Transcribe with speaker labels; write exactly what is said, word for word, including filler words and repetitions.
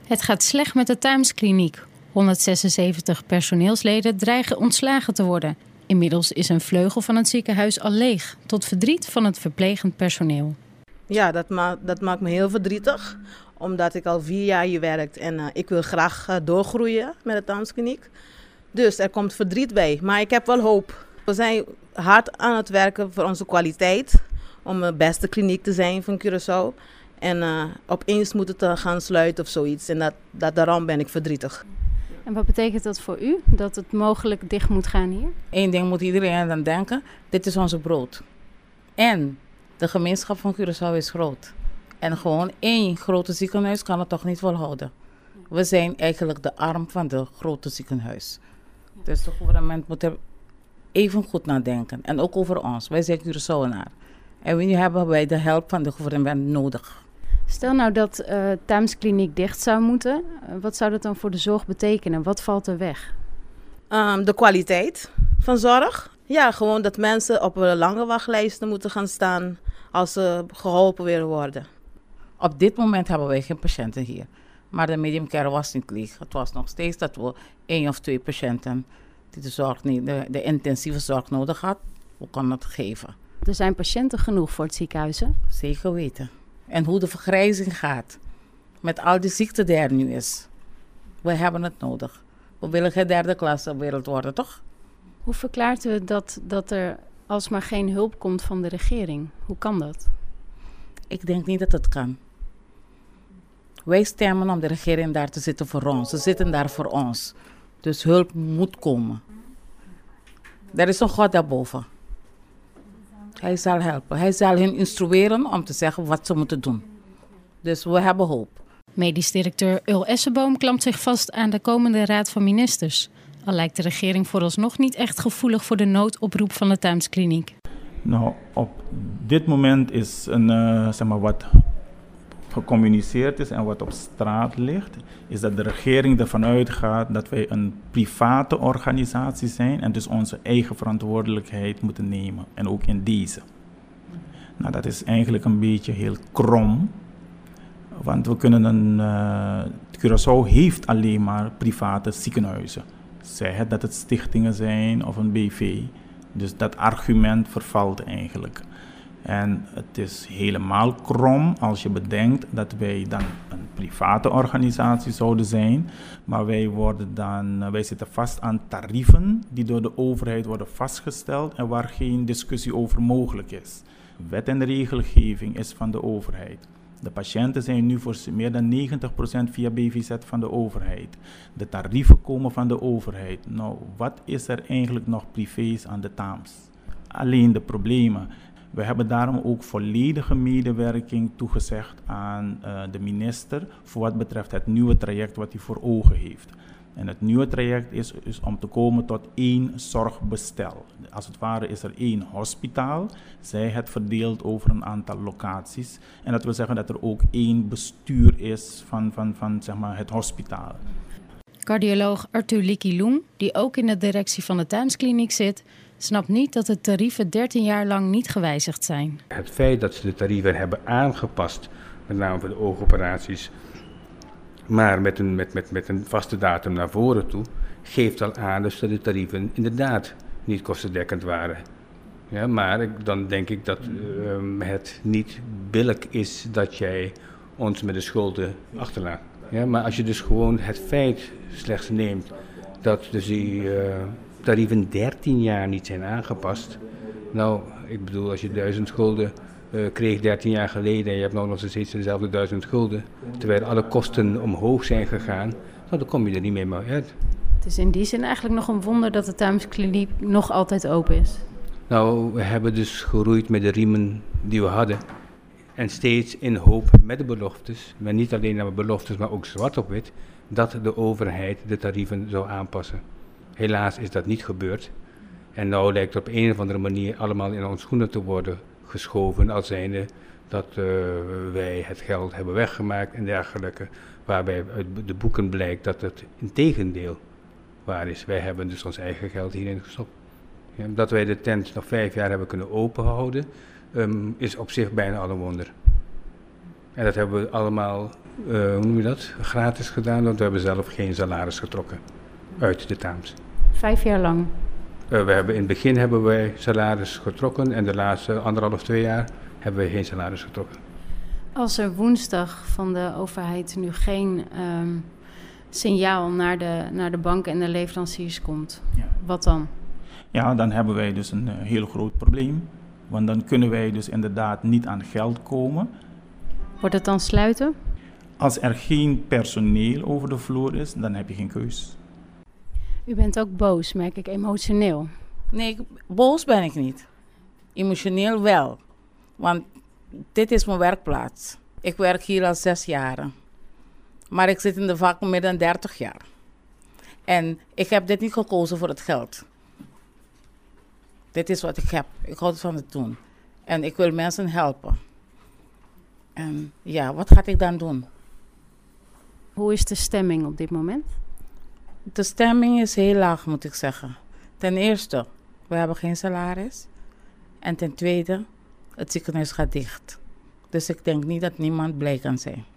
Speaker 1: Het gaat slecht met de Tuimskliniek. honderdzesenzeventig personeelsleden dreigen ontslagen te worden. Inmiddels is een vleugel van het ziekenhuis al leeg, tot verdriet van het verplegend personeel.
Speaker 2: Ja, dat, ma- dat maakt me heel verdrietig, omdat ik al vier jaar hier werk en uh, ik wil graag uh, doorgroeien met de Tuimskliniek. Dus er komt verdriet bij, maar ik heb wel hoop. We zijn hard aan het werken voor onze kwaliteit, om de beste kliniek te zijn van Curaçao. En uh, opeens moet het uh, gaan sluiten of zoiets en dat, dat, daarom ben ik verdrietig.
Speaker 1: En wat betekent dat voor u, dat het mogelijk dicht moet gaan hier?
Speaker 3: Eén ding moet iedereen aan denken, dit is onze brood. En de gemeenschap van Curaçao is groot. En gewoon één grote ziekenhuis kan het toch niet volhouden. We zijn eigenlijk de arm van de grote ziekenhuis. Dus het gouvernement moet er even goed naar denken. En ook over ons, wij zijn Curaçaoenaar. En nu hebben wij de hulp van de gouvernement nodig.
Speaker 1: Stel nou dat uh, Tuimskliniek dicht zou moeten. Uh, wat zou dat dan voor de zorg betekenen? Wat valt er weg?
Speaker 2: Um, de kwaliteit van zorg. Ja, gewoon dat mensen op een lange wachtlijsten moeten gaan staan als ze geholpen willen worden.
Speaker 3: Op dit moment hebben wij geen patiënten hier. Maar de medium care was niet leeg. Het was nog steeds dat we één of twee patiënten die de, zorg niet, de, de intensieve zorg nodig had, we konden het geven.
Speaker 1: Er zijn patiënten genoeg voor het ziekenhuis, hè?
Speaker 3: Zeker weten. En hoe de vergrijzing gaat. Met al die ziekte die er nu is. We hebben het nodig. We willen geen derde klasse wereld worden, toch?
Speaker 1: Hoe verklaart u dat, dat er alsmaar geen hulp komt van de regering? Hoe kan dat?
Speaker 3: Ik denk niet dat het kan. Wij stemmen om de regering daar te zitten voor ons. Ze zitten daar voor ons. Dus hulp moet komen. Er is een God daarboven. Hij zal helpen. Hij zal hen instrueren om te zeggen wat ze moeten doen. Dus we hebben hoop.
Speaker 1: Medisch directeur Ul Esseboom klampt zich vast aan de komende Raad van Ministers. Al lijkt de regering vooralsnog niet echt gevoelig voor de noodoproep van de Tuimskliniek.
Speaker 4: Nou, op dit moment is een, uh, zeg maar wat gecommuniceerd is en wat op straat ligt, is dat de regering ervan uitgaat dat wij een private organisatie zijn en dus onze eigen verantwoordelijkheid moeten nemen. En ook in deze. Nou, dat is eigenlijk een beetje heel krom. Want we kunnen een... Uh, Curaçao heeft alleen maar private ziekenhuizen. Zij het dat het stichtingen zijn of een B V. Dus dat argument vervalt eigenlijk. En het is helemaal krom als je bedenkt dat wij dan een private organisatie zouden zijn. Maar wij, worden dan, wij zitten vast aan tarieven die door de overheid worden vastgesteld en waar geen discussie over mogelijk is. Wet en regelgeving is van de overheid. De patiënten zijn nu voor meer dan negentig procent via B V Z van de overheid. De tarieven komen van de overheid. Nou, wat is er eigenlijk nog privés aan de Taams? Alleen de problemen. We hebben daarom ook volledige medewerking toegezegd aan uh, de minister voor wat betreft het nieuwe traject wat hij voor ogen heeft. En het nieuwe traject is, is om te komen tot één zorgbestel. Als het ware is er één hospitaal, zij het verdeeld over een aantal locaties. En dat wil zeggen dat er ook één bestuur is van, van, van zeg maar, het hospitaal.
Speaker 1: Cardioloog Arthur Likiloen, die ook in de directie van de Tuimskliniek zit, snapt niet dat de tarieven dertien jaar lang niet gewijzigd zijn.
Speaker 5: Het feit dat ze de tarieven hebben aangepast, met name voor de oogoperaties, maar met een, met, met, met een vaste datum naar voren toe, geeft al aan dus dat de tarieven inderdaad niet kostendekkend waren. Ja, maar dan denk ik dat uh, het niet billijk is dat jij ons met de schulden achterlaat. Ja, maar als je dus gewoon het feit slechts neemt dat dus die uh, tarieven dertien jaar niet zijn aangepast. Nou, ik bedoel, als je duizend gulden uh, kreeg dertien jaar geleden en je hebt nou nog steeds dezelfde duizend gulden, terwijl alle kosten omhoog zijn gegaan, nou, dan kom je er niet meer mee uit.
Speaker 1: Het is in die zin eigenlijk nog een wonder dat de Tuimskliniek nog altijd open is.
Speaker 5: Nou, we hebben dus geroeid met de riemen die we hadden. En steeds in hoop met de beloftes, maar niet alleen naar de beloftes, maar ook zwart op wit, dat de overheid de tarieven zou aanpassen. Helaas is dat niet gebeurd. En nou lijkt het op een of andere manier allemaal in ons schoenen te worden geschoven, als zijnde dat uh, wij het geld hebben weggemaakt en dergelijke. Waarbij uit de boeken blijkt dat het integendeel waar is. Wij hebben dus ons eigen geld hierin gestopt. Ja, dat wij de tent nog vijf jaar hebben kunnen openhouden, um, is op zich bijna al een wonder. En dat hebben we allemaal uh, hoe noem je dat, gratis gedaan, want we hebben zelf geen salaris getrokken uit de Taams.
Speaker 1: Vijf jaar lang?
Speaker 5: Uh, we hebben, in het begin hebben wij salaris getrokken en de laatste anderhalf, twee jaar hebben wij geen salaris getrokken.
Speaker 1: Als er woensdag van de overheid nu geen um, signaal naar de, naar de banken en de leveranciers komt, ja. Wat dan?
Speaker 4: Ja, dan hebben wij dus een uh, heel groot probleem. Want dan kunnen wij dus inderdaad niet aan geld komen.
Speaker 1: Wordt het dan sluiten?
Speaker 4: Als er geen personeel over de vloer is, dan heb je geen keus.
Speaker 1: U bent ook boos, merk ik, emotioneel.
Speaker 3: Nee, boos ben ik niet. Emotioneel wel. Want dit is mijn werkplaats. Ik werk hier al zes jaren. Maar ik zit in de vak meer dan dertig jaar. En ik heb dit niet gekozen voor het geld. Dit is wat ik heb. Ik hou van het doen. En ik wil mensen helpen. En ja, wat ga ik dan doen?
Speaker 1: Hoe is de stemming op dit moment?
Speaker 3: De stemming is heel laag, moet ik zeggen. Ten eerste, we hebben geen salaris. En ten tweede, het ziekenhuis gaat dicht. Dus ik denk niet dat niemand blij kan zijn.